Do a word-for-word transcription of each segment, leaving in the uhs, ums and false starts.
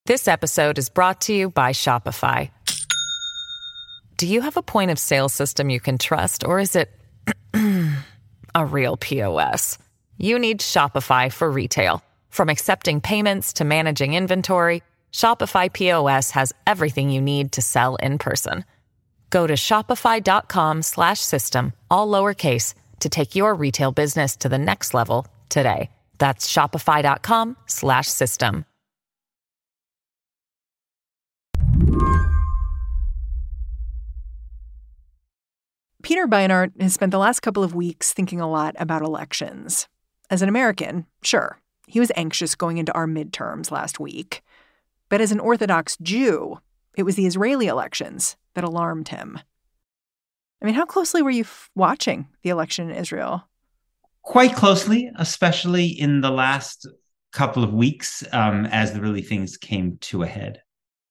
This episode is brought to you by Shopify. Do you have a point of sale system you can trust, or is it a real P O S? You need Shopify for retail. From accepting payments to managing inventory, Shopify P O S has everything you need to sell in person. Go to shopify.com slash system, all lowercase, to take your retail business to the next level today. That's shopify.com slash system. Peter Beinart has spent the last couple of weeks thinking a lot about elections. As an American, sure, he was anxious going into our midterms last week. But as an Orthodox Jew, it was the Israeli elections that alarmed him. I mean, how closely were you f- watching the election in Israel? Quite closely, especially in the last couple of weeks, um, as the really things came to a head.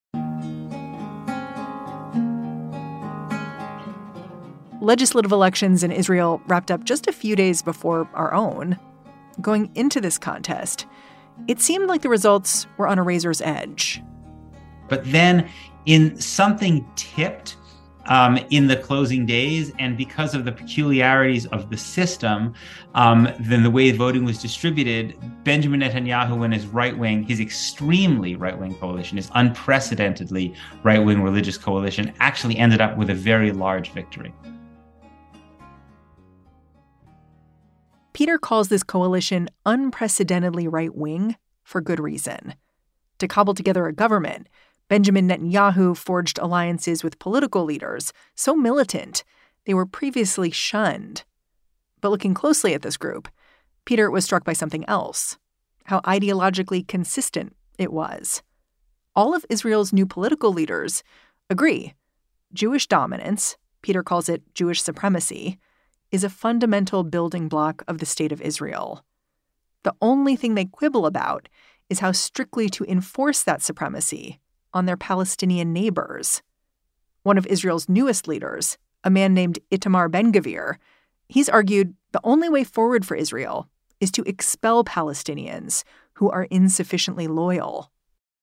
Legislative elections in Israel wrapped up just a few days before our own. Going into this contest, it seemed like the results were on a razor's edge. But then in something tipped um, in the closing days, and because of the peculiarities of the system, um, then the way voting was distributed, Benjamin Netanyahu and his right-wing, his extremely right-wing coalition, his unprecedentedly right-wing religious coalition, actually ended up with a very large victory. Peter calls this coalition unprecedentedly right-wing for good reason. To cobble together a government, Benjamin Netanyahu forged alliances with political leaders so militant they were previously shunned. But looking closely at this group, Peter was struck by something else, how ideologically consistent it was. All of Israel's new political leaders agree Jewish dominance, Peter calls it Jewish supremacy, is a fundamental building block of the state of Israel. The only thing they quibble about is how strictly to enforce that supremacy on their Palestinian neighbors. One of Israel's newest leaders, a man named Itamar Ben-Gvir, he's argued the only way forward for Israel is to expel Palestinians who are insufficiently loyal.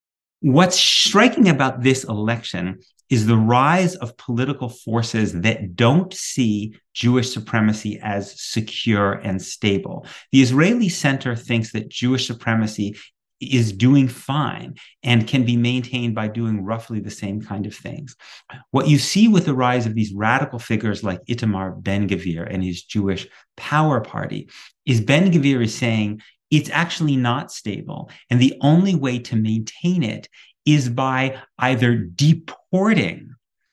What's striking about this election is the rise of political forces that don't see Jewish supremacy as secure and stable. The Israeli center thinks that Jewish supremacy is doing fine and can be maintained by doing roughly the same kind of things. What you see with the rise of these radical figures like Itamar Ben-Gvir and his Jewish Power Party is Ben-Gvir is saying it's actually not stable, and the only way to maintain it is by either deporting,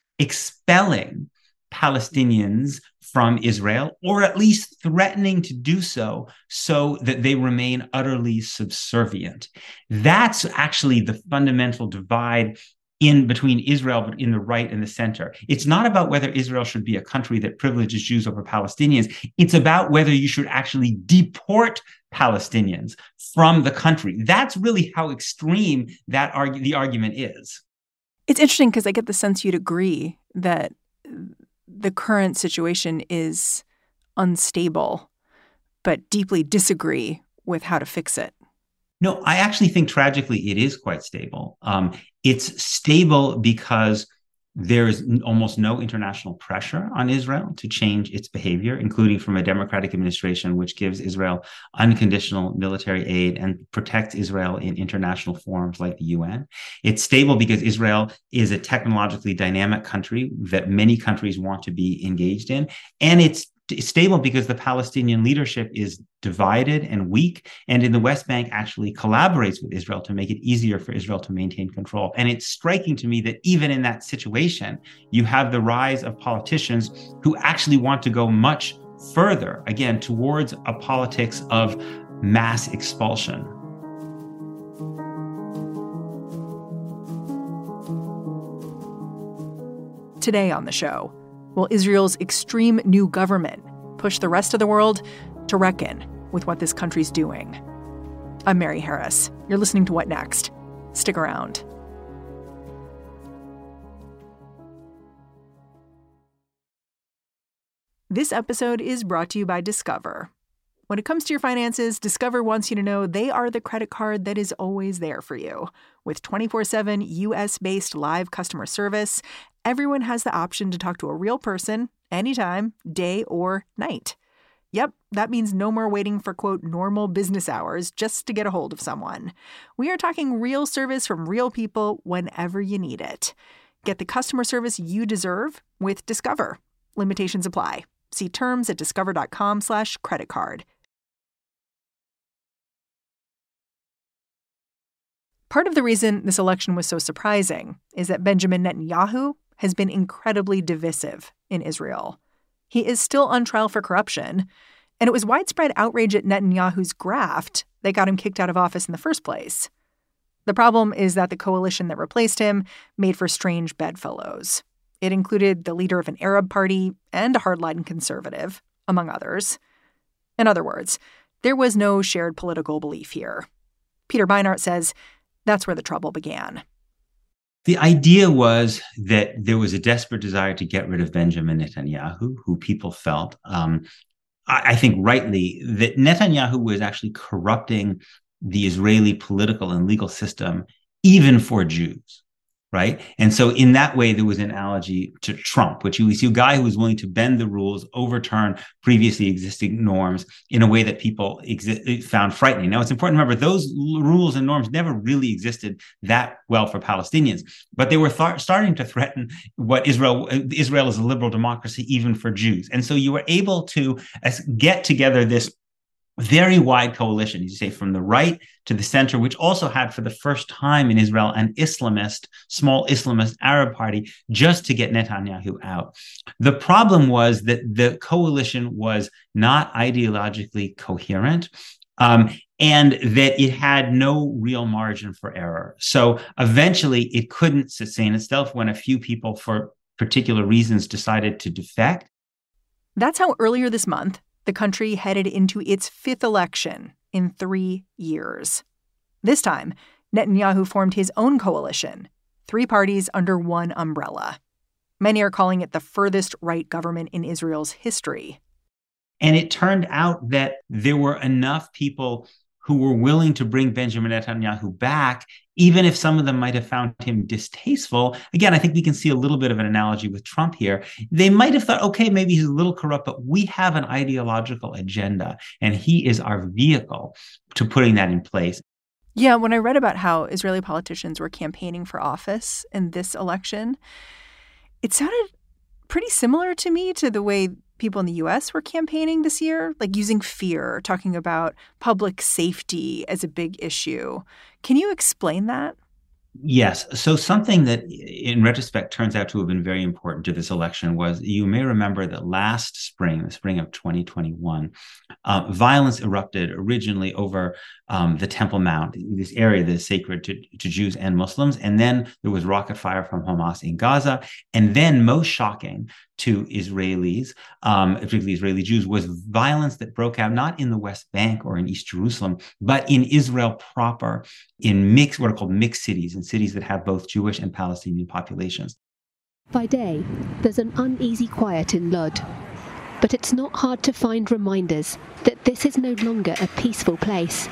expelling Palestinians from Israel, or at least threatening to do so, so that they remain utterly subservient. That's actually the fundamental divide in between Israel, but in the right and the center. It's not about whether Israel should be a country that privileges Jews over Palestinians. It's about whether you should actually deport Palestinians from the country. That's really how extreme that argu- the argument is. It's interesting because I get the sense you'd agree that the current situation is unstable, but deeply disagree with how to fix it. No, I actually think tragically it is quite stable. Um, it's stable because there's almost no international pressure on Israel to change its behavior, including from a democratic administration, which gives Israel unconditional military aid and protects Israel in international forums like the U N. It's stable because Israel is a technologically dynamic country that many countries want to be engaged in. And it's stable because the Palestinian leadership is divided and weak, and in the West Bank actually collaborates with Israel to make it easier for Israel to maintain control. And it's striking to me that even in that situation, you have the rise of politicians who actually want to go much further, again, towards a politics of mass expulsion. Today on the show, will Israel's extreme new government push the rest of the world to reckon with what this country's doing? I'm Mary Harris. You're listening to What Next? Stick around. This episode is brought to you by Discover. When it comes to your finances, Discover wants you to know they are the credit card that is always there for you. With twenty-four seven U S-based live customer service, everyone has the option to talk to a real person anytime, day or night. Yep, that means no more waiting for, quote, normal business hours just to get a hold of someone. We are talking real service from real people whenever you need it. Get the customer service you deserve with Discover. Limitations apply. See terms at discover.com slash credit card. Part of the reason this election was so surprising is that Benjamin Netanyahu has been incredibly divisive in Israel. He is still on trial for corruption, and it was widespread outrage at Netanyahu's graft that got him kicked out of office in the first place. The problem is that the coalition that replaced him made for strange bedfellows. It included the leader of an Arab party and a hardline conservative, among others. In other words, there was no shared political belief here. Peter Beinart says that's where the trouble began. The idea was that there was a desperate desire to get rid of Benjamin Netanyahu, who people felt, um, I, I think rightly, that Netanyahu was actually corrupting the Israeli political and legal system, even for Jews. Right. And so in that way, there was an analogy to Trump, which you see a guy who was willing to bend the rules, overturn previously existing norms in a way that people exi- found frightening. Now, it's important to remember those l- rules and norms never really existed that well for Palestinians, but they were th- starting to threaten what Israel, Israel is a liberal democracy, even for Jews. And so you were able to as, get together this very wide coalition, you say, from the right to the center, which also had for the first time in Israel an Islamist, small Islamist Arab party, just to get Netanyahu out. The problem was that the coalition was not ideologically coherent, um, and that it had no real margin for error. So eventually it couldn't sustain itself when a few people, for particular reasons, decided to defect. That's how earlier this month, the country headed into its fifth election in three years. This time, Netanyahu formed his own coalition, three parties under one umbrella. Many are calling it the furthest right government in Israel's history. And it turned out that there were enough people who were willing to bring Benjamin Netanyahu back, even if some of them might have found him distasteful. Again, I think we can see a little bit of an analogy with Trump here. They might have thought, okay, maybe he's a little corrupt, but we have an ideological agenda, and he is our vehicle to putting that in place. Yeah, when I read about how Israeli politicians were campaigning for office in this election, it sounded pretty similar to me to the way people in the U S were campaigning this year, like using fear, talking about public safety as a big issue. Can you explain that? Yes. So something that in retrospect turns out to have been very important to this election was, you may remember that last spring, the spring of twenty twenty-one, uh, violence erupted originally over um, the Temple Mount, this area that is sacred to, to Jews and Muslims. And then there was rocket fire from Hamas in Gaza. And then, most shocking to Israelis, um, particularly Israeli Jews, was violence that broke out not in the West Bank or in East Jerusalem, but in Israel proper, in mixed, what are called mixed cities, in cities that have both Jewish and Palestinian populations. By day, there's an uneasy quiet in Lod. But it's not hard to find reminders that this is no longer a peaceful place.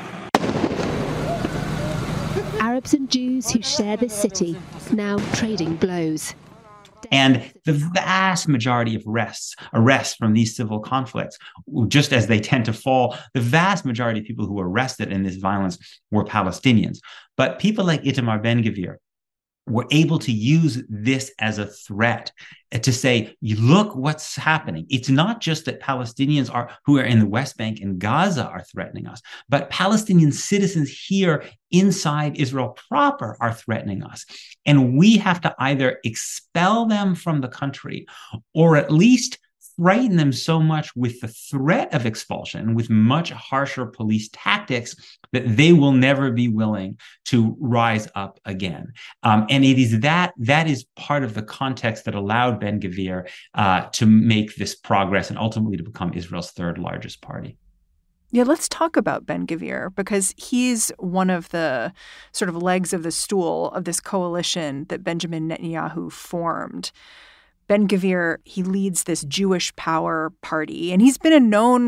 Arabs and Jews who share this city now trading blows. And the vast majority of arrests, arrests from these civil conflicts, just as they tend to fall, the vast majority of people who were arrested in this violence were Palestinians. But people like Itamar Ben-Gvir were able to use this as a threat to say, look what's happening. It's not just that Palestinians are who are in the West Bank and Gaza are threatening us, but Palestinian citizens here inside Israel proper are threatening us. And we have to either expel them from the country or at least frighten them so much with the threat of expulsion, with much harsher police tactics, that they will never be willing to rise up again. Um, and it is that that is part of the context that allowed Ben-Gvir uh, to make this progress and ultimately to become Israel's third largest party. Yeah, let's talk about Ben-Gvir, because he's one of the sort of legs of the stool of this coalition that Benjamin Netanyahu formed. Ben-Gvir, he leads this Jewish Power party, and he's been a known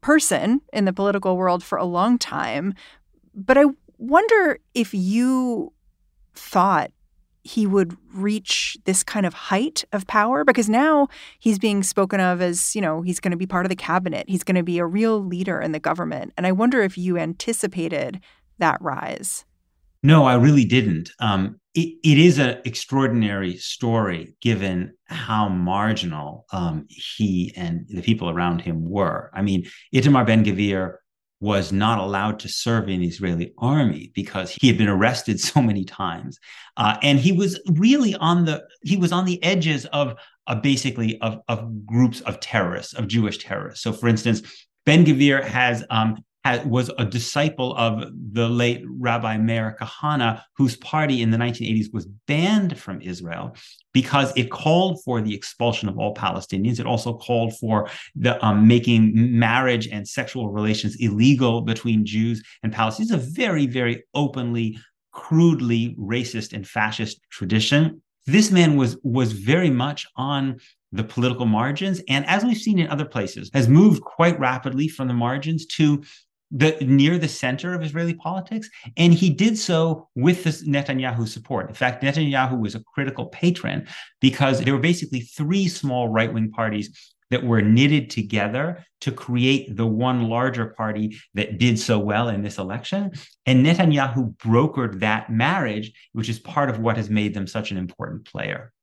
person in the political world for a long time. But I wonder if you thought he would reach this kind of height of power, because now he's being spoken of as, you know, he's going to be part of the cabinet. He's going to be a real leader in the government. And I wonder if you anticipated that rise. No, I really didn't. Um, it, it is an extraordinary story given how marginal um, he and the people around him were. I mean, Itamar Ben-Gvir was not allowed to serve in the Israeli army because he had been arrested so many times. Uh, and he was really on the, he was on the edges of, uh, basically of, of groups of terrorists, of Jewish terrorists. So for instance, Ben-Gvir has, um, has, was a disciple of the late Rabbi Meir Kahane, whose party in the nineteen eighties was banned from Israel because it called for the expulsion of all Palestinians. It also called for the um, making marriage and sexual relations illegal between Jews and Palestinians. It's a very, very openly, crudely racist and fascist tradition. This man was, was very much on the political margins, and as we've seen in other places, has moved quite rapidly from the margins to the near the center of Israeli politics. And he did so with this Netanyahu support. In fact, Netanyahu was a critical patron because there were basically three small right-wing parties that were knitted together to create the one larger party that did so well in this election. And Netanyahu brokered that marriage, which is part of what has made them such an important player.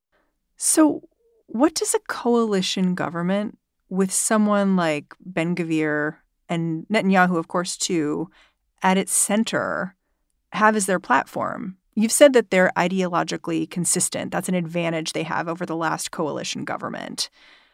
So what does a coalition government with someone like Ben-Gvir and Netanyahu, of course, too, at its center, have as their platform? You've said that they're ideologically consistent. That's an advantage they have over the last coalition government.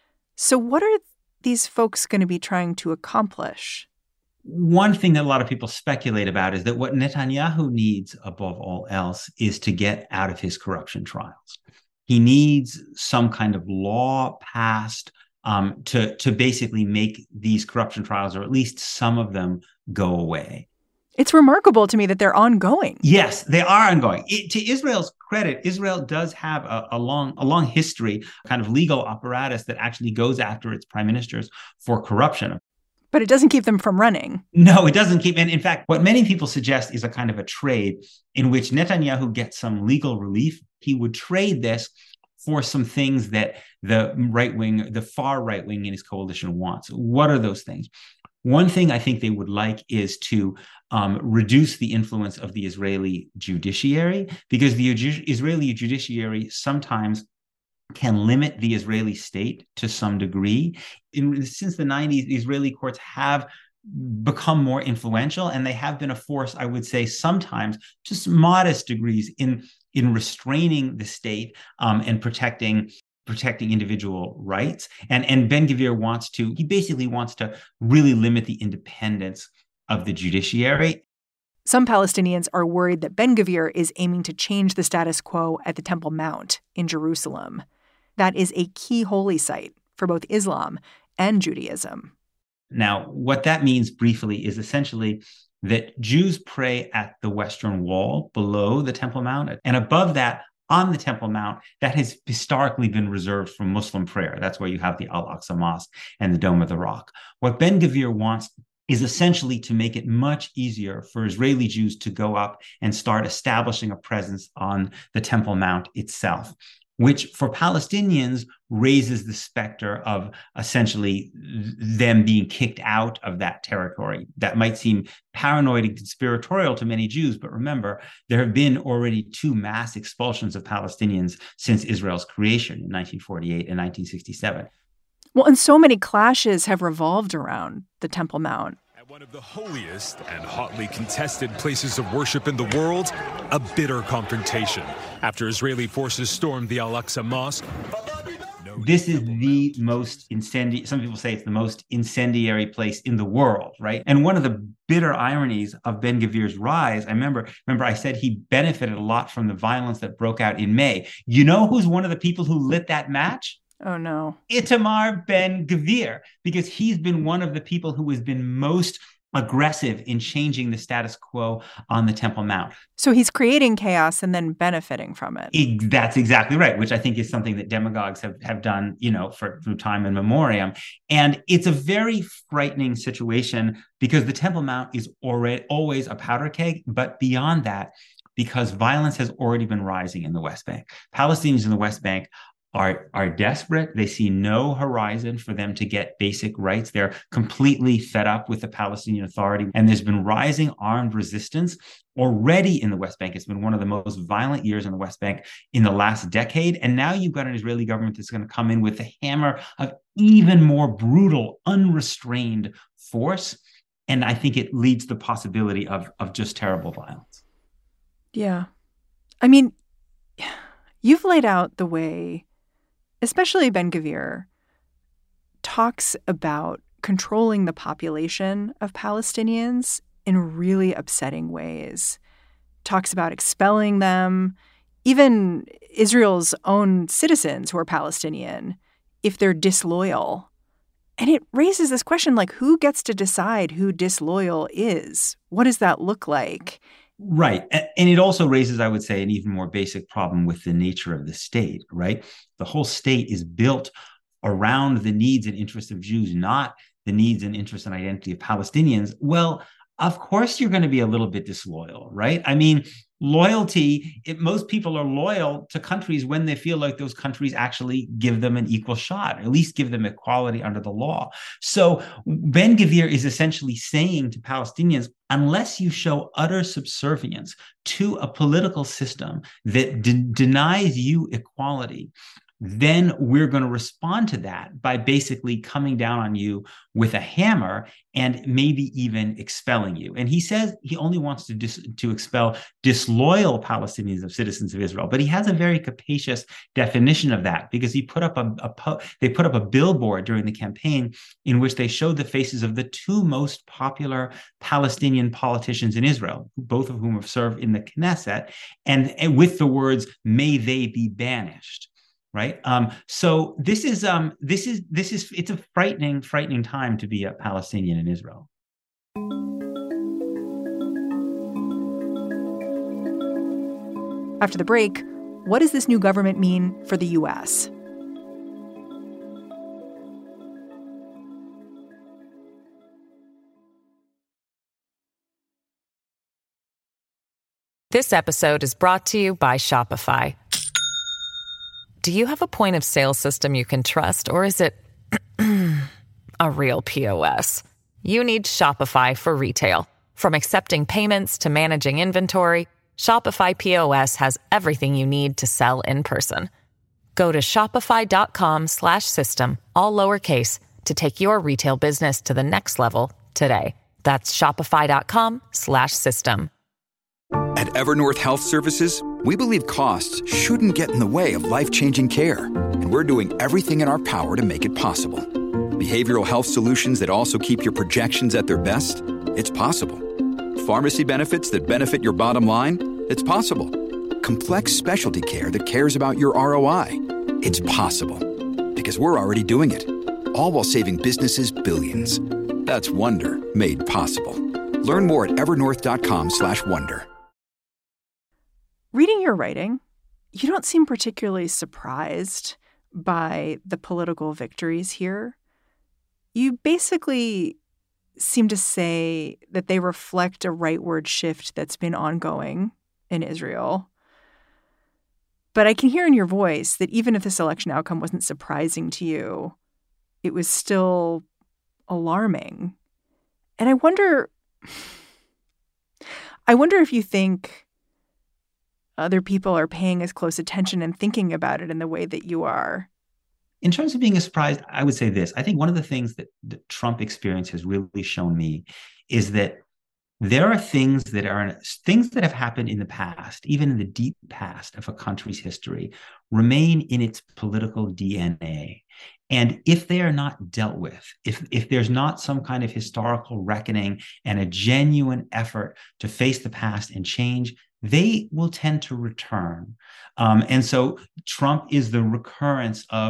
So what are these folks going to be trying to accomplish? One thing that a lot of people speculate about is that what Netanyahu needs above all else is to get out of his corruption trials. He needs some kind of law passed um, to, to basically make these corruption trials, or at least some of them, go away. It's remarkable to me that they're ongoing. Yes, they are ongoing. It, to Israel's credit, Israel does have a, a long, a long history, kind of legal apparatus that actually goes after its prime ministers for corruption. But it doesn't keep them from running. No, it doesn't keep. And in fact, what many people suggest is a kind of a trade in which Netanyahu gets some legal relief. He would trade this for some things that the right wing, the far right wing in his coalition wants. What are those things? One thing I think they would like is to um, reduce the influence of the Israeli judiciary, because the Israeli judiciary sometimes can limit the Israeli state to some degree. In, since the nineties, the Israeli courts have become more influential, and they have been a force, I would say, sometimes just modest degrees in, in restraining the state um, and protecting protecting individual rights. And, and Ben-Gvir wants to, he basically wants to really limit the independence of the judiciary. Some Palestinians are worried that Ben-Gvir is aiming to change the status quo at the Temple Mount in Jerusalem. That is a key holy site for both Islam and Judaism. Now, what that means briefly is essentially that Jews pray at the Western Wall below the Temple Mount, and above that, on the Temple Mount, that has historically been reserved for Muslim prayer. That's where you have the Al-Aqsa Mosque and the Dome of the Rock. What Ben-Gvir wants is essentially to make it much easier for Israeli Jews to go up and start establishing a presence on the Temple Mount itself, which for Palestinians raises the specter of essentially them being kicked out of that territory. That might seem paranoid and conspiratorial to many Jews, but remember, there have been already two mass expulsions of Palestinians since Israel's creation in nineteen forty-eight and nineteen sixty-seven. Well, and so many clashes have revolved around the Temple Mount. One of the holiest and hotly contested places of worship in the world, a bitter confrontation after Israeli forces stormed the Al-Aqsa Mosque. This is the most incendiary, some people say it's the most incendiary place in the world, right? And one of the bitter ironies of Ben-Gvir's rise, I remember, remember I said he benefited a lot from the violence that broke out in May. You know who's one of the people who lit that match? Oh, no. Itamar Ben-Gvir, because he's been one of the people who has been most aggressive in changing the status quo on the Temple Mount. So he's creating chaos and then benefiting from it. it that's exactly right, which I think is something that demagogues have, have done, you know, for, from time immemorial. And it's a very frightening situation because the Temple Mount is already always a powder keg, but beyond that, because violence has already been rising in the West Bank. Palestinians in the West Bank Are, are desperate. They see no horizon for them to get basic rights. They're completely fed up with the Palestinian Authority. And there's been rising armed resistance already in the West Bank. It's been one of the most violent years in the West Bank in the last decade. And now you've got an Israeli government that's going to come in with the hammer of even more brutal, unrestrained force. And I think it leads to the possibility of, of just terrible violence. Yeah. I mean, you've laid out the way especially Ben-Gvir, talks about controlling the population of Palestinians in really upsetting ways, talks about expelling them, even Israel's own citizens who are Palestinian, if they're disloyal. And it raises this question, like, who gets to decide who disloyal is? What does that look like? Right. And it also raises, I would say, an even more basic problem with the nature of the state, right? The whole state is built around the needs and interests of Jews, not the needs and interests and identity of Palestinians. Well, of course, you're going to be a little bit disloyal, right? I mean, loyalty, it, most people are loyal to countries when they feel like those countries actually give them an equal shot, or at least give them equality under the law. So Ben-Gvir is essentially saying to Palestinians, unless you show utter subservience to a political system that de- denies you equality, then we're going to respond to that by basically coming down on you with a hammer and maybe even expelling you. And he says he only wants to dis- to expel disloyal Palestinians of citizens of Israel, but he has a very capacious definition of that because he put up a, a po- they put up a billboard during the campaign in which they showed the faces of the two most popular Palestinian politicians in Israel, both of whom have served in the Knesset, and, and with the words, "May they be banished." Right. Um, so this is um, this is this is it's a frightening, frightening time to be a Palestinian in Israel. After the break, what does this new government mean for the U S? This episode is brought to you by Shopify. Do you have a point of sale system you can trust, or is it a real P O S? You need Shopify for retail. From accepting payments to managing inventory, Shopify P O S has everything you need to sell in person. Go to shopify.com slash system, all lowercase, to take your retail business to the next level today. That's shopify.com slash system. At Evernorth Health Services, we believe costs shouldn't get in the way of life-changing care, and we're doing everything in our power to make it possible. Behavioral health solutions that also keep your projections at their best? It's possible. Pharmacy benefits that benefit your bottom line? It's possible. Complex specialty care that cares about your R O I? It's possible. Because we're already doing it. All while saving businesses billions. That's Wonder made possible. Learn more at evernorth.com slash wonder. Reading your writing, you don't seem particularly surprised by the political victories here. You basically seem to say that they reflect a rightward shift that's been ongoing in Israel. But I can hear in your voice that even if this election outcome wasn't surprising to you, it was still alarming. And I wonder, I wonder if you think other people are paying as close attention and thinking about it in the way that you are. In terms of being a surprise, I would say this. I think one of the things that the Trump experience has really shown me is that there are things that are things that have happened in the past, even in the deep past of a country's history, remain in its political D N A. And if they are not dealt with, if, if there's not some kind of historical reckoning and a genuine effort to face the past and change, they will tend to return. Um, and so Trump is the recurrence of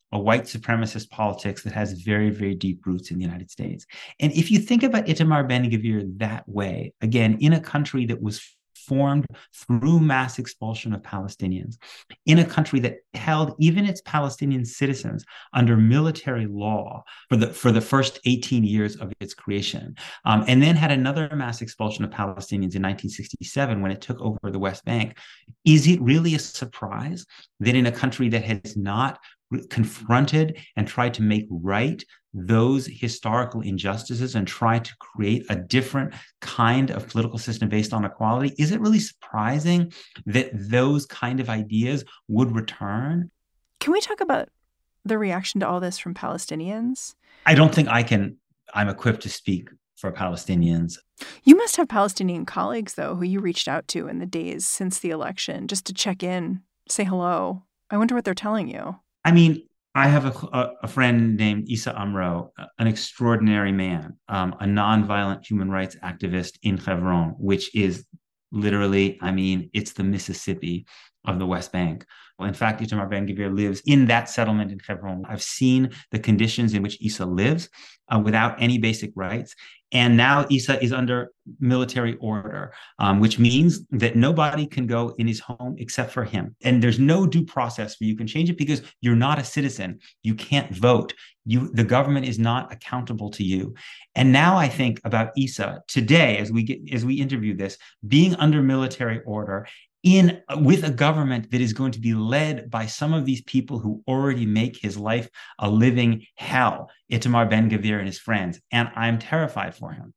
a white supremacist politics that has very, very deep roots in the United States. And if you think about Itamar Ben-Gvir that way, again, in a country that was formed through mass expulsion of Palestinians, in a country that held even its Palestinian citizens under military law for the for the first eighteen years of its creation, um, and then had another mass expulsion of Palestinians in nineteen sixty-seven when it took over the West Bank, is it really a surprise that in a country that has not confronted and tried to make right those historical injustices and try to create a different kind of political system based on equality, is it really surprising that those kind of ideas would return? Can we talk about the reaction to all this from Palestinians? I don't think I can, I'm equipped to speak for Palestinians. You must have Palestinian colleagues, though, who you reached out to in the days since the election, just to check in, say hello. I wonder what they're telling you. I mean, I have a, a friend named Issa Amro, an extraordinary man, um, a nonviolent human rights activist in Hebron, which is literally, I mean, it's the Mississippi of the West Bank. Well, in fact, Itamar Ben-Gvir lives in that settlement in Hebron. I've seen the conditions in which Issa lives uh, without any basic rights. And now Issa is under military order, um, which means that nobody can go in his home except for him. And there's no due process where you can change it because you're not a citizen. You can't vote. You, the government is not accountable to you. And now I think about Issa today, as we get, as we interview this, being under military order in with a government that is going to be led by some of these people who already make his life a living hell, Itamar Ben-Gvir and his friends. And I'm terrified for him.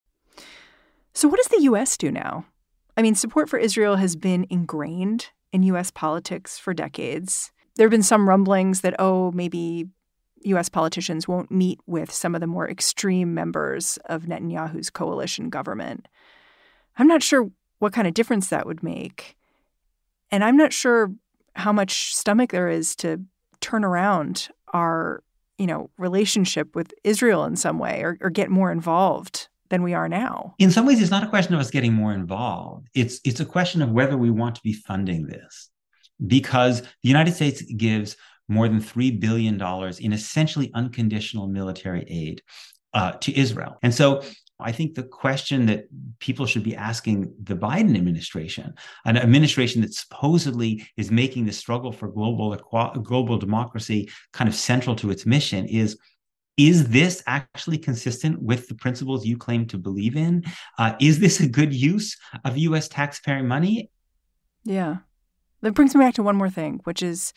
So what does the U S do now? I mean, support for Israel has been ingrained in U S politics for decades. There have been some rumblings that, oh, maybe U S politicians won't meet with some of the more extreme members of Netanyahu's coalition government. I'm not sure what kind of difference that would make. And I'm not sure how much stomach there is to turn around our, you know, relationship with Israel in some way or, or get more involved than we are now. In some ways, it's not a question of us getting more involved. It's, it's a question of whether we want to be funding this. Because the United States gives more than three billion dollars in essentially unconditional military aid uh, to Israel. And so I think the question that people should be asking the Biden administration, an administration that supposedly is making the struggle for global global democracy kind of central to its mission, is, is this actually consistent with the principles you claim to believe in? Uh, is this a good use of U S taxpayer money? Yeah. That brings me back to one more thing, which is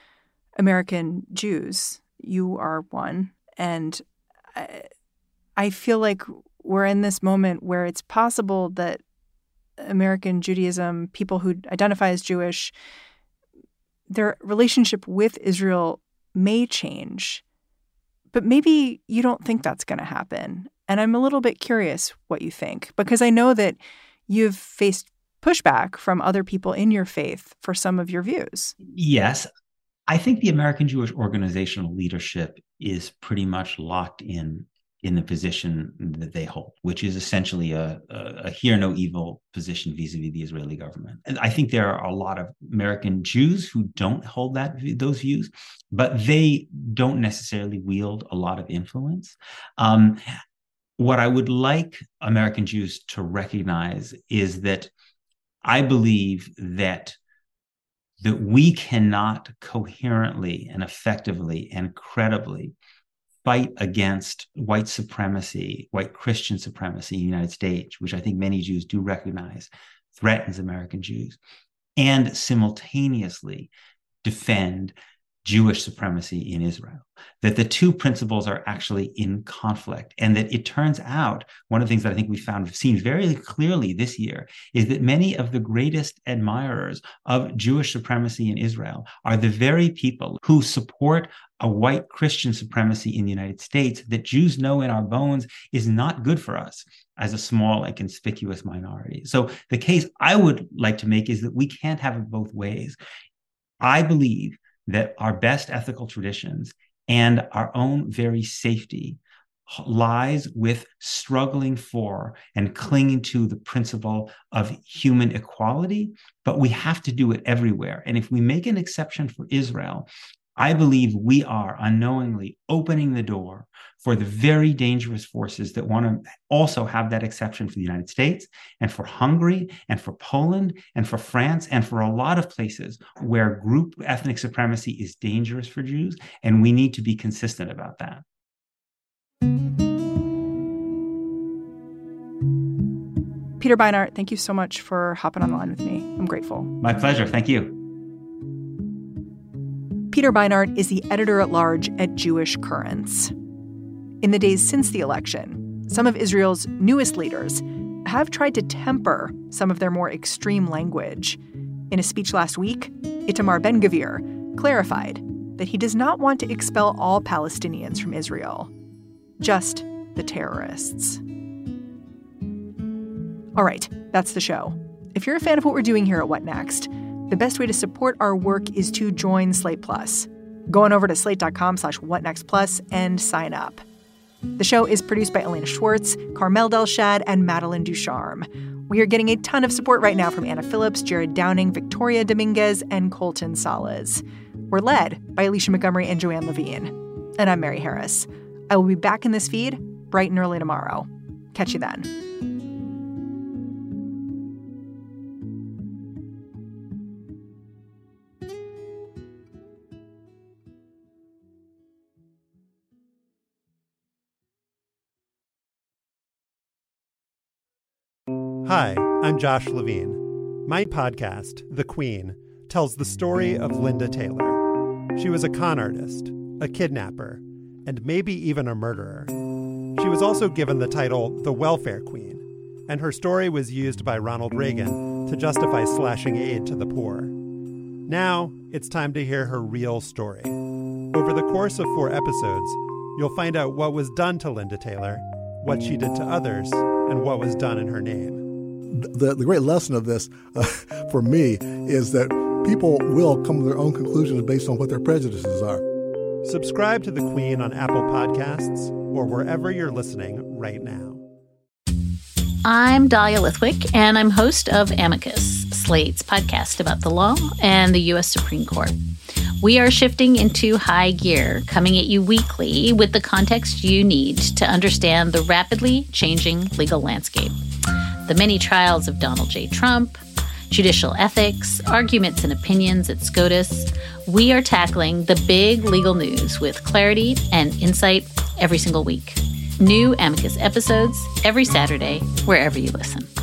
American Jews. You are one. And I, I feel like we're in this moment where it's possible that American Judaism, people who identify as Jewish, their relationship with Israel may change. But maybe you don't think that's going to happen. And I'm a little bit curious what you think, because I know that you've faced pushback from other people in your faith for some of your views. Yes. I think the American Jewish organizational leadership is pretty much locked in in the position that they hold, which is essentially a, a, a hear no evil position vis-a-vis the Israeli government. And I think there are a lot of American Jews who don't hold that those views, but they don't necessarily wield a lot of influence. Um, what I would like American Jews to recognize is that I believe that that we cannot coherently and effectively and credibly fight against white supremacy, white Christian supremacy in the United States, which I think many Jews do recognize threatens American Jews, and simultaneously defend Jewish supremacy in Israel, that the two principles are actually in conflict. And that it turns out, one of the things that I think we found seen very clearly this year is that many of the greatest admirers of Jewish supremacy in Israel are the very people who support a white Christian supremacy in the United States that Jews know in our bones is not good for us as a small and conspicuous minority. So the case I would like to make is that we can't have it both ways. I believe that our best ethical traditions and our own very safety lies with struggling for and clinging to the principle of human equality, but we have to do it everywhere. And if we make an exception for Israel, I believe we are unknowingly opening the door for the very dangerous forces that want to also have that exception for the United States and for Hungary and for Poland and for France and for a lot of places where group ethnic supremacy is dangerous for Jews. And we need to be consistent about that. Peter Beinart, thank you so much for hopping on the line with me. I'm grateful. My pleasure. Thank you. Peter Beinart is the editor-at-large at Jewish Currents. In the days since the election, some of Israel's newest leaders have tried to temper some of their more extreme language. In a speech last week, Itamar Ben-Gvir clarified that he does not want to expel all Palestinians from Israel, just the terrorists. All right, that's the show. If you're a fan of what we're doing here at What Next, the best way to support our work is to join Slate Plus. Go on over to slate.com slash whatnextplus and sign up. The show is produced by Elena Schwartz, Carmel Delshad, and Madeline Ducharme. We are getting a ton of support right now from Anna Phillips, Jared Downing, Victoria Dominguez, and Colton Salas. We're led by Alicia Montgomery and Joanne Levine. And I'm Mary Harris. I will be back in this feed bright and early tomorrow. Catch you then. Hi, I'm Josh Levine. My podcast, The Queen, tells the story of Linda Taylor. She was a con artist, a kidnapper, and maybe even a murderer. She was also given the title the Welfare Queen, and her story was used by Ronald Reagan to justify slashing aid to the poor. Now, it's time to hear her real story. Over the course of four episodes, you'll find out what was done to Linda Taylor, what she did to others, and what was done in her name. The, the great lesson of this, uh, for me, is that people will come to their own conclusions based on what their prejudices are. Subscribe to The Queen on Apple Podcasts or wherever you're listening right now. I'm Dahlia Lithwick, and I'm host of Amicus, Slate's podcast about the law and the U S Supreme Court. We are shifting into high gear, coming at you weekly with the context you need to understand the rapidly changing legal landscape. The many trials of Donald J. Trump, judicial ethics, arguments and opinions at SCOTUS. We are tackling the big legal news with clarity and insight every single week. New Amicus episodes every Saturday, wherever you listen.